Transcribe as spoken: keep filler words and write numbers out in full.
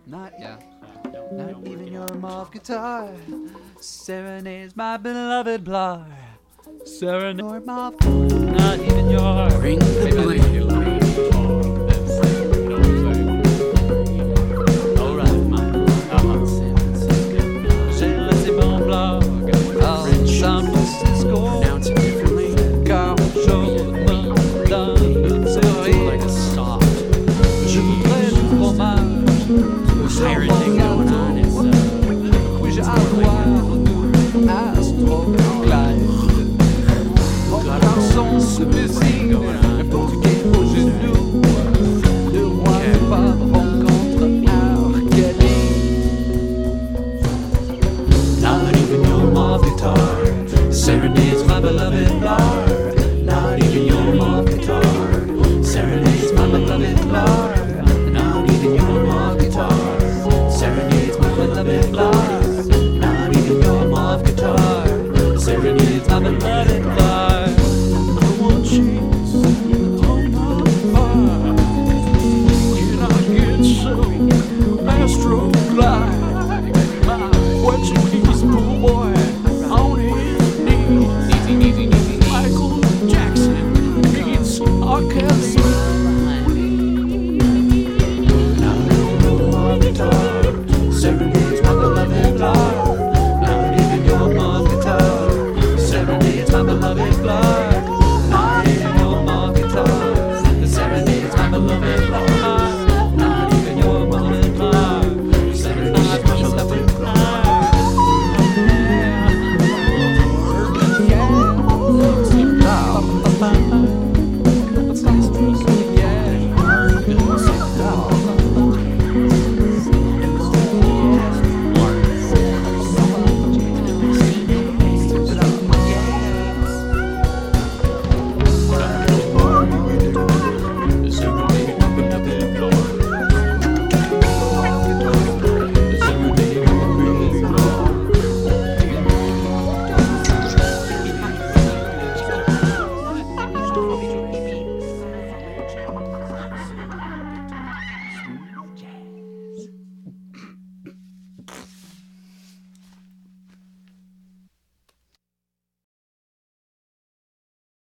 Not, Yeah. Uh, don't, not don't work even it your out. mauve guitar serenades my beloved Blar. Serenade your mauve, not even your ring the Maybe I blade. think it'll be Oh, that's, you know what I'm saying? All right, Michael. Uh-huh. San Francisco. Say, let's see, Mont Blanc. Oh, San Francisco. pronounce it differently. Car chaud dans le Like sourire. a soft Je voudrais du fromage. pirate thing going on.